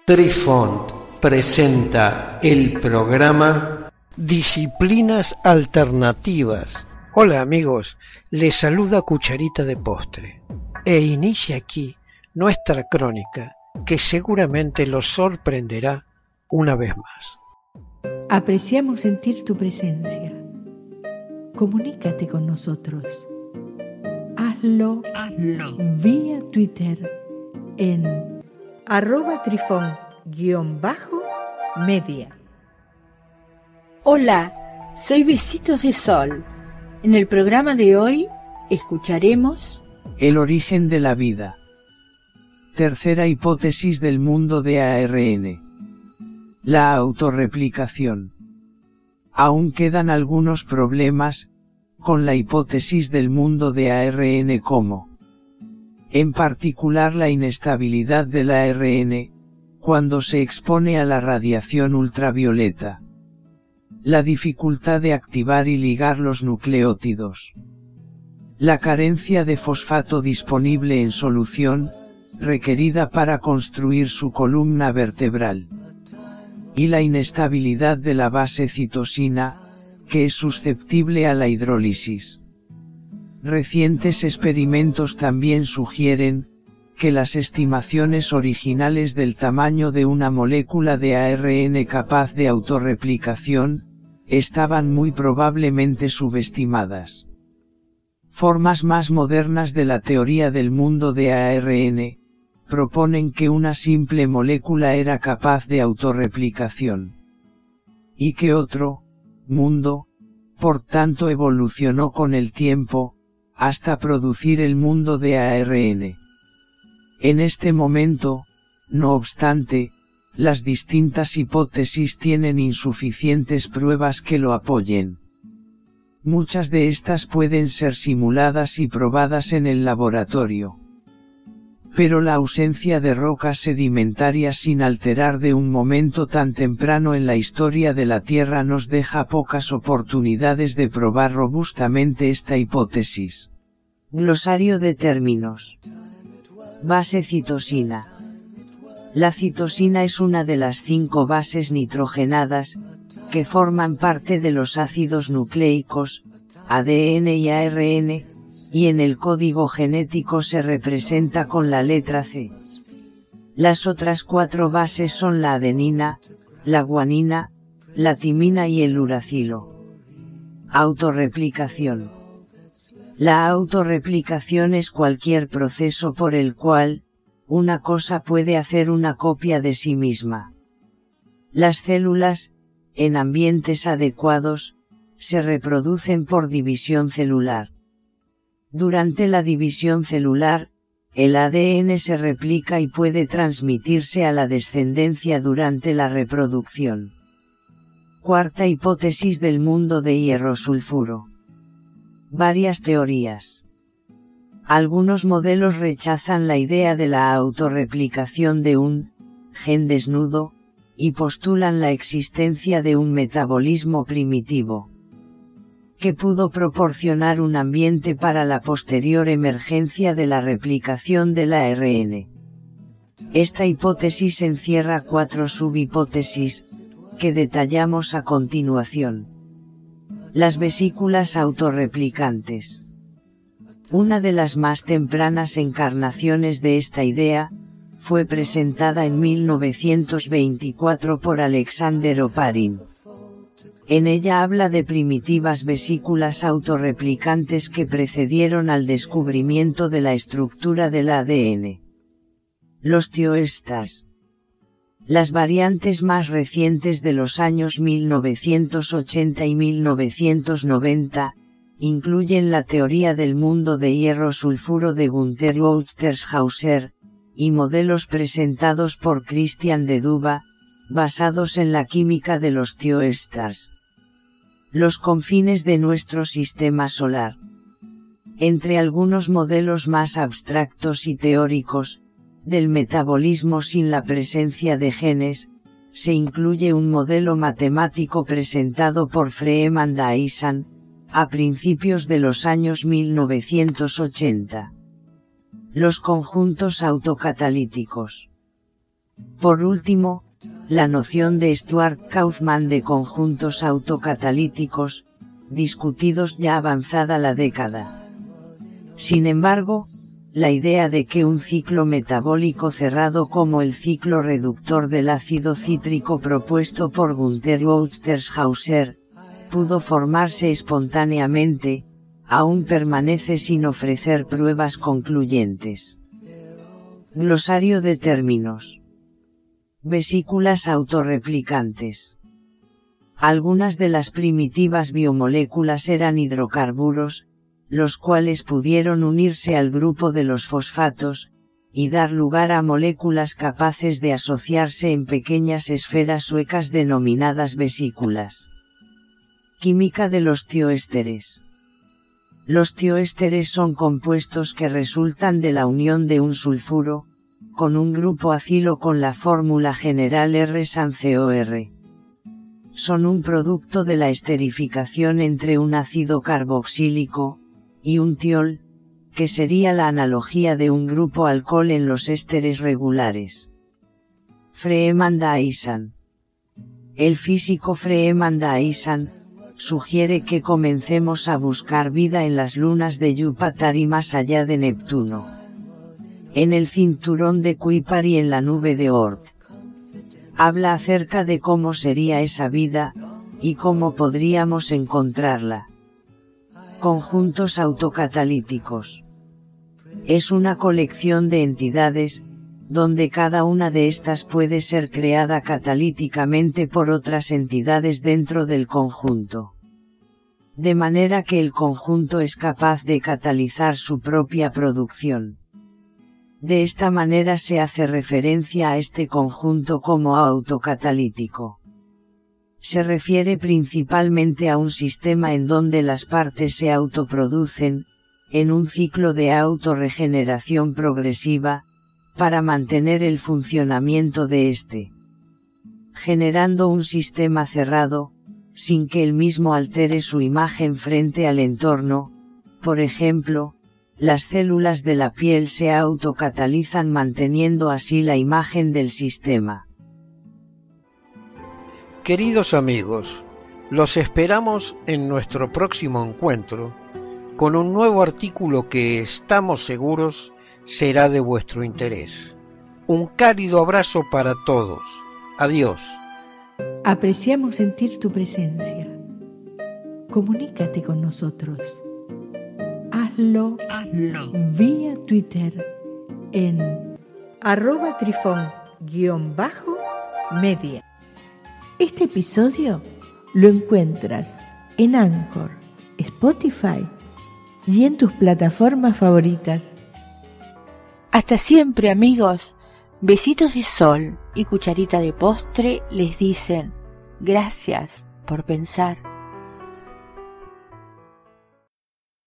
Trifont presenta el programa Disciplinas Alternativas. Hola amigos, les saluda Cucharita de Postre e inicia aquí nuestra crónica que seguramente los sorprenderá una vez más. Apreciamos sentir tu presencia. Comunícate con nosotros. Hazlo vía Twitter en @trifon_media. Hola, soy Besitos de Sol. En el programa de hoy escucharemos el origen de la vida. Tercera hipótesis del mundo de ARN. La autorreplicación. Aún quedan algunos problemas con la hipótesis del mundo de ARN como, en particular la inestabilidad del ARN, cuando se expone a la radiación ultravioleta. La dificultad de activar y ligar los nucleótidos. La carencia de fosfato disponible en solución, requerida para construir su columna vertebral. Y la inestabilidad de la base citosina, que es susceptible a la hidrólisis. Recientes experimentos también sugieren que las estimaciones originales del tamaño de una molécula de ARN capaz de autorreplicación estaban muy probablemente subestimadas. Formas más modernas de la teoría del mundo de ARN proponen que una simple molécula era capaz de autorreplicación. Y que otro mundo, por tanto, evolucionó con el tiempo, hasta producir el mundo de ARN. En este momento, no obstante, las distintas hipótesis tienen insuficientes pruebas que lo apoyen. Muchas de estas pueden ser simuladas y probadas en el laboratorio. Pero la ausencia de rocas sedimentarias sin alterar de un momento tan temprano en la historia de la Tierra nos deja pocas oportunidades de probar robustamente esta hipótesis. Glosario de términos. Base citosina. La citosina es una de las 5 bases nitrogenadas, que forman parte de los ácidos nucleicos, ADN y ARN, y en el código genético se representa con la letra C. Las otras 4 bases son la adenina, la guanina, la timina y el uracilo. Autorreplicación. La autorreplicación es cualquier proceso por el cual una cosa puede hacer una copia de sí misma. Las células, en ambientes adecuados, se reproducen por división celular. Durante la división celular, el ADN se replica y puede transmitirse a la descendencia durante la reproducción. Cuarta hipótesis del mundo de hierro-sulfuro. Varias teorías. Algunos modelos rechazan la idea de la autorreplicación de un gen desnudo, y postulan la existencia de un metabolismo primitivo, que pudo proporcionar un ambiente para la posterior emergencia de la replicación del ARN. Esta hipótesis encierra 4 subhipótesis, que detallamos a continuación. Las vesículas autorreplicantes. Una de las más tempranas encarnaciones de esta idea, fue presentada en 1924 por Alexander Oparin. En ella habla de primitivas vesículas autorreplicantes que precedieron al descubrimiento de la estructura del ADN. Los tioestars. Las variantes más recientes de los años 1980 y 1990, incluyen la teoría del mundo de hierro-sulfuro de Gunther Oesterhauser, y modelos presentados por Christian de Duva, basados en la química de los tioestars. Los confines de nuestro sistema solar. Entre algunos modelos más abstractos y teóricos, del metabolismo sin la presencia de genes, se incluye un modelo matemático presentado por Freeman Dyson, a principios de los años 1980. Los conjuntos autocatalíticos. Por último, la noción de Stuart Kauffman de conjuntos autocatalíticos, discutidos ya avanzada la década. Sin embargo, la idea de que un ciclo metabólico cerrado como el ciclo reductor del ácido cítrico propuesto por Gunther Oesterhauser, pudo formarse espontáneamente, aún permanece sin ofrecer pruebas concluyentes. Glosario de términos. Vesículas autorreplicantes. Algunas de las primitivas biomoléculas eran hidrocarburos, los cuales pudieron unirse al grupo de los fosfatos, y dar lugar a moléculas capaces de asociarse en pequeñas esferas huecas denominadas vesículas. Química de los tioésteres. Los tioésteres son compuestos que resultan de la unión de un sulfuro, con un grupo acilo con la fórmula general R-SAN-COR. Son un producto de la esterificación entre un ácido carboxílico y un tiol, que sería la analogía de un grupo alcohol en los ésteres regulares. Freeman Dyson. El físico Freeman Dyson sugiere que comencemos a buscar vida en las lunas de Júpiter y más allá de Neptuno. En el cinturón de Kuiper y en la nube de Oort. Habla acerca de cómo sería esa vida, y cómo podríamos encontrarla. Conjuntos autocatalíticos. Es una colección de entidades, donde cada una de estas puede ser creada catalíticamente por otras entidades dentro del conjunto. De manera que el conjunto es capaz de catalizar su propia producción. De esta manera se hace referencia a este conjunto como autocatalítico. Se refiere principalmente a un sistema en donde las partes se autoproducen, en un ciclo de autorregeneración progresiva, para mantener el funcionamiento de éste. Generando un sistema cerrado, sin que el mismo altere su imagen frente al entorno, por ejemplo, las células de la piel se autocatalizan manteniendo así la imagen del sistema. Queridos amigos, los esperamos en nuestro próximo encuentro con un nuevo artículo que estamos seguros será de vuestro interés. Un cálido abrazo para todos. Adiós. Apreciamos sentir tu presencia. Comunícate con nosotros. Hazlo vía Twitter en @trifón_media. Este episodio lo encuentras en Anchor, Spotify y en tus plataformas favoritas. Hasta siempre, amigos. Besitos de sol y cucharita de postre les dicen gracias por pensar.